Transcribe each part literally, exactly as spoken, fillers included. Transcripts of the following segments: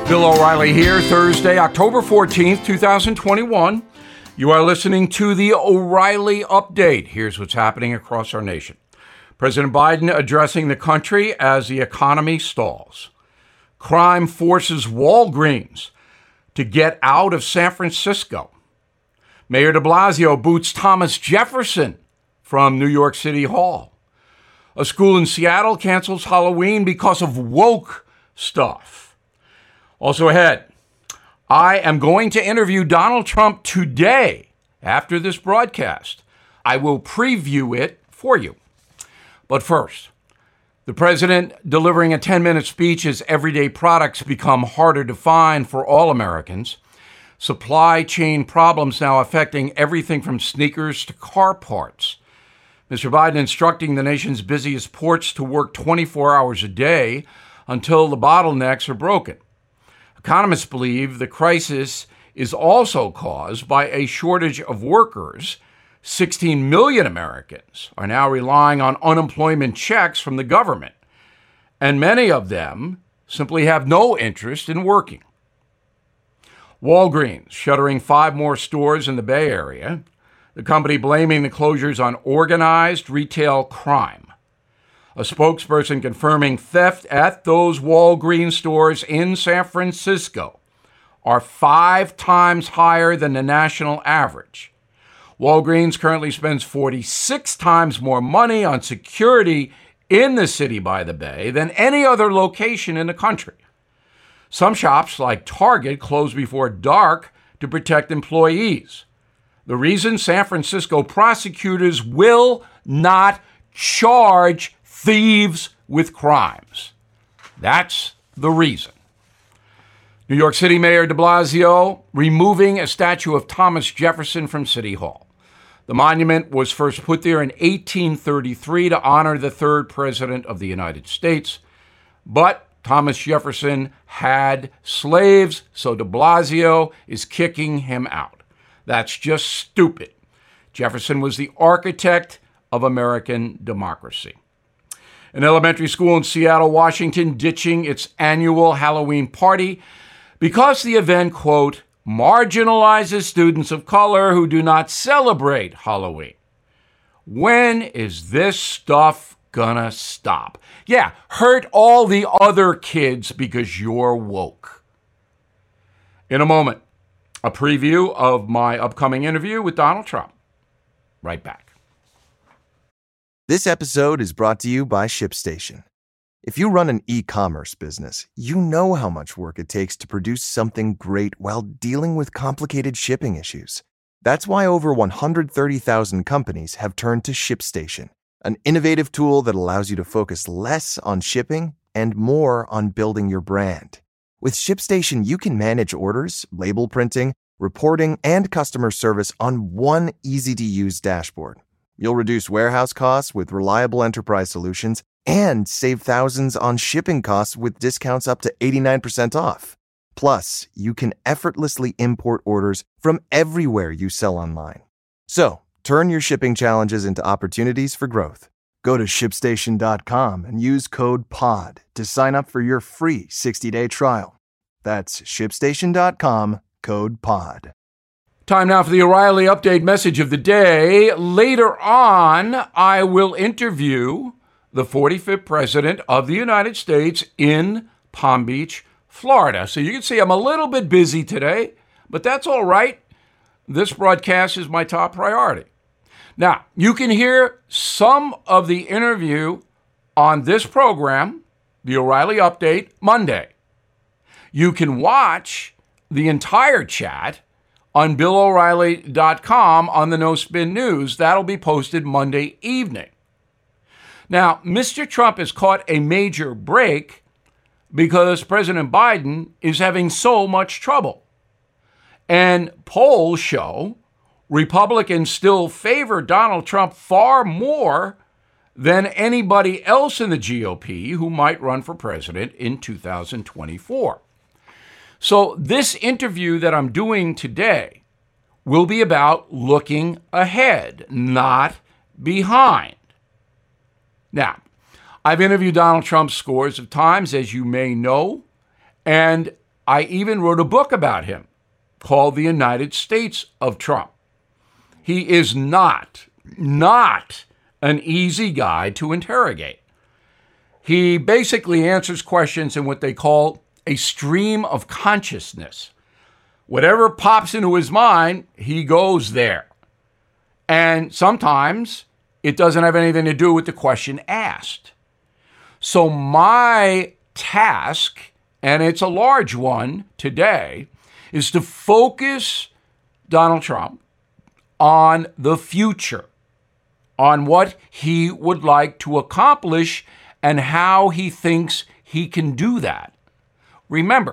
Bill O'Reilly here, Thursday, October fourteenth, twenty twenty-one. You are listening to the O'Reilly Update. Here's what's happening across our nation. President Biden addressing the country as the economy stalls. Crime forces Walgreens to get out of San Francisco. Mayor de Blasio boots Thomas Jefferson from New York City Hall. A school in Seattle cancels Halloween because of woke stuff. Also ahead, I am going to interview Donald Trump today after this broadcast. I will preview it for you. But first, the president delivering a ten-minute speech as everyday products become harder to find for all Americans. Supply chain problems now affecting everything from sneakers to car parts. Mister Biden instructing the nation's busiest ports to work twenty-four hours a day until the bottlenecks are broken. Economists believe the crisis is also caused by a shortage of workers. sixteen million Americans are now relying on unemployment checks from the government, and many of them simply have no interest in working. Walgreens shuttering five more stores in the Bay Area, the company blaming the closures on organized retail crime. A spokesperson confirming theft at those Walgreens stores in San Francisco are five times higher than the national average. Walgreens currently spends forty-six times more money on security in the city by the Bay than any other location in the country. Some shops, like Target, close before dark to protect employees. The reason San Francisco prosecutors will not charge thieves with crimes. That's the reason. New York City Mayor de Blasio removing a statue of Thomas Jefferson from City Hall. The monument was first put there in eighteen thirty-three to honor the third president of the United States. But Thomas Jefferson had slaves, so de Blasio is kicking him out. That's just stupid. Jefferson was the architect of American democracy. An elementary school in Seattle, Washington, ditching its annual Halloween party because the event, quote, marginalizes students of color who do not celebrate Halloween. When is this stuff gonna stop? Yeah, hurt all the other kids because you're woke. In a moment, a preview of my upcoming interview with Donald Trump. Right back. This episode is brought to you by ShipStation. If you run an e-commerce business, you know how much work it takes to produce something great while dealing with complicated shipping issues. That's why over one hundred thirty thousand companies have turned to ShipStation, an innovative tool that allows you to focus less on shipping and more on building your brand. With ShipStation, you can manage orders, label printing, reporting, and customer service on one easy-to-use dashboard. You'll reduce warehouse costs with reliable enterprise solutions and save thousands on shipping costs with discounts up to eighty-nine percent off. Plus, you can effortlessly import orders from everywhere you sell online. So, turn your shipping challenges into opportunities for growth. Go to ship station dot com and use code POD to sign up for your free sixty-day trial. That's ship station dot com, code POD. Time now for the O'Reilly Update message of the day. Later on, I will interview the forty-fifth President of the United States in Palm Beach, Florida. So you can see I'm a little bit busy today, but that's all right. This broadcast is my top priority. Now, you can hear some of the interview on this program, the O'Reilly Update, Monday. You can watch the entire chat on bill o'reilly dot com on the No Spin News. That'll be posted Monday evening. Now, Mister Trump has caught a major break because President Biden is having so much trouble. And polls show Republicans still favor Donald Trump far more than anybody else in the G O P who might run for president in two thousand twenty-four. So this interview that I'm doing today will be about looking ahead, not behind. Now, I've interviewed Donald Trump scores of times, as you may know, and I even wrote a book about him called The United States of Trump. He is not, not an easy guy to interrogate. He basically answers questions in what they call a stream of consciousness. Whatever pops into his mind, he goes there. And sometimes it doesn't have anything to do with the question asked. So my task, and it's a large one today, is to focus Donald Trump on the future, on what he would like to accomplish and how he thinks he can do that. Remember,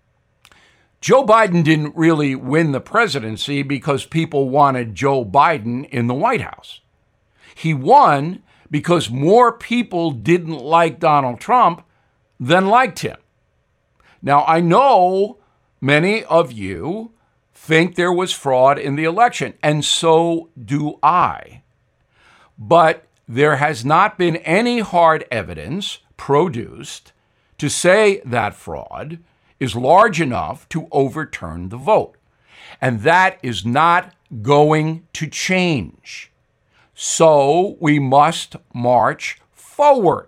Joe Biden didn't really win the presidency because people wanted Joe Biden in the White House. He won because more people didn't like Donald Trump than liked him. Now, I know many of you think there was fraud in the election, and so do I. But there has not been any hard evidence produced to say that fraud is large enough to overturn the vote. And that is not going to change. So we must march forward.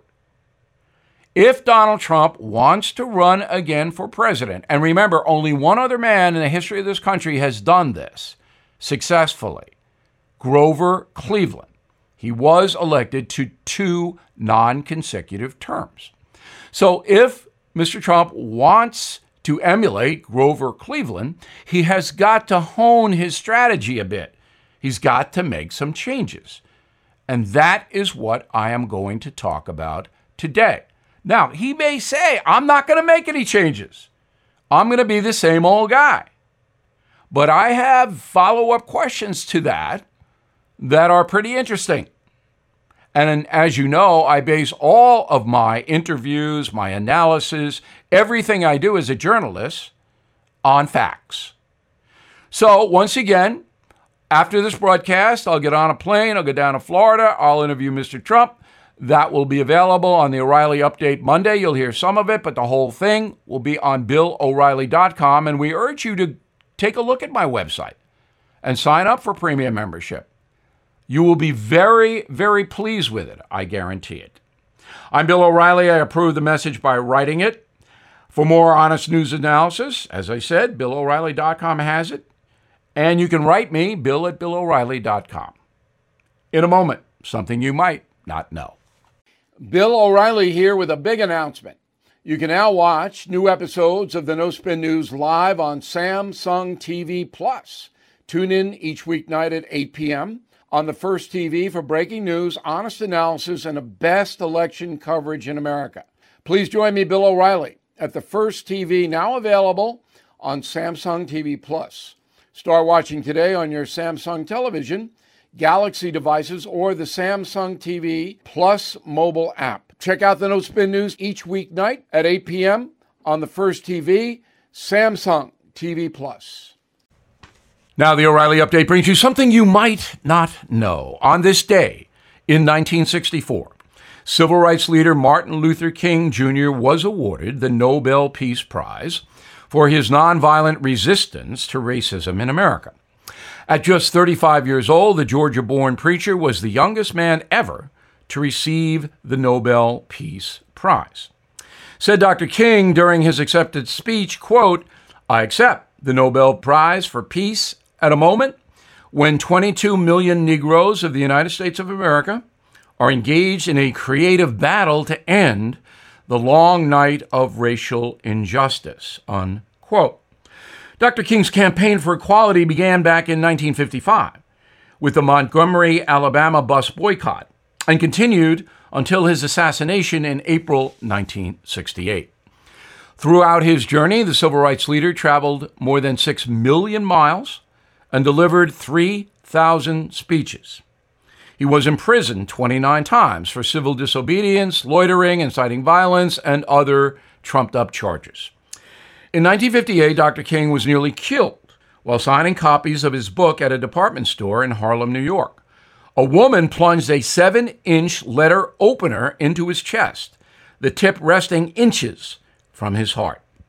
If Donald Trump wants to run again for president, and remember, only one other man in the history of this country has done this successfully, Grover Cleveland. He was elected to two non-consecutive terms. So if Mister Trump wants to emulate Grover Cleveland, he has got to hone his strategy a bit. He's got to make some changes. And that is what I am going to talk about today. Now, he may say, I'm not going to make any changes. I'm going to be the same old guy. But I have follow-up questions to that that are pretty interesting. And as you know, I base all of my interviews, my analysis, everything I do as a journalist on facts. So once again, after this broadcast, I'll get on a plane, I'll go down to Florida, I'll interview Mister Trump. That will be available on the O'Reilly Update Monday. You'll hear some of it, but the whole thing will be on Bill O'Reilly dot com. And we urge you to take a look at my website and sign up for premium membership. You will be very, very pleased with it. I guarantee it. I'm Bill O'Reilly. I approve the message by writing it. For more honest news analysis, as I said, Bill O'Reilly dot com has it. And you can write me, Bill at Bill O'Reilly dot com. In a moment, something you might not know. Bill O'Reilly here with a big announcement. You can now watch new episodes of the No Spin News live on Samsung T V Plus. Tune in each weeknight at eight p.m. on the First T V for breaking news, honest analysis, and the best election coverage in America. Please join me, Bill O'Reilly, at the First T V, now available on Samsung T V Plus. Start watching today on your Samsung television, Galaxy devices, or the Samsung T V Plus mobile app. Check out the No Spin News each weeknight at eight p.m. on the First T V, Samsung T V Plus. Now the O'Reilly Update brings you something you might not know. On this day in nineteen sixty-four, civil rights leader Martin Luther King Junior was awarded the Nobel Peace Prize for his nonviolent resistance to racism in America. At just thirty-five years old, the Georgia-born preacher was the youngest man ever to receive the Nobel Peace Prize. Said Doctor King during his acceptance speech, quote, "I accept the Nobel Prize for Peace at a moment when twenty-two million Negroes of the United States of America are engaged in a creative battle to end the long night of racial injustice," unquote. Doctor King's campaign for equality began back in nineteen fifty-five with the Montgomery, Alabama bus boycott and continued until his assassination in April nineteen sixty-eight. Throughout his journey, the civil rights leader traveled more than six million miles and delivered three thousand speeches. He was imprisoned twenty-nine times for civil disobedience, loitering, inciting violence, and other trumped-up charges. In nineteen fifty-eight, Doctor King was nearly killed while signing copies of his book at a department store in Harlem, New York. A woman plunged a seven-inch letter opener into his chest, the tip resting inches from his heart.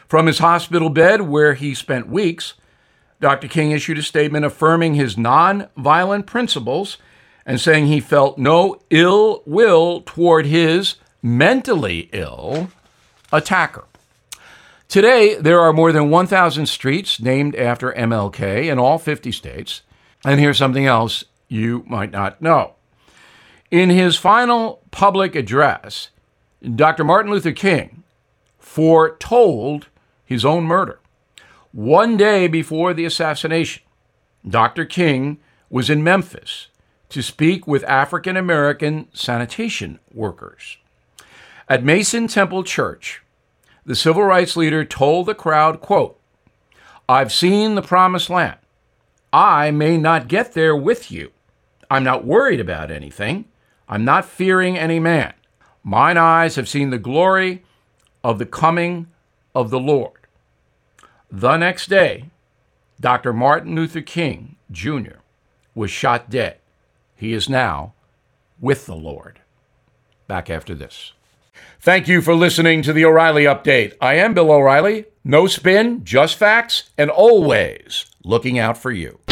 From his hospital bed, where he spent weeks, Doctor King issued a statement affirming his nonviolent principles and saying he felt no ill will toward his mentally ill attacker. Today, there are more than one thousand streets named after M L K in all fifty states. And here's something else you might not know. In his final public address, Doctor Martin Luther King foretold his own murder. One day before the assassination, Doctor King was in Memphis to speak with African American sanitation workers. At Mason Temple Church, the civil rights leader told the crowd, quote, "I've seen the promised land. I may not get there with you. I'm not worried about anything. I'm not fearing any man. Mine eyes have seen the glory of the coming of the Lord." The next day, Doctor Martin Luther King, Junior was shot dead. He is now with the Lord. Back after this. Thank you for listening to the O'Reilly Update. I am Bill O'Reilly. No spin, just facts, and always looking out for you.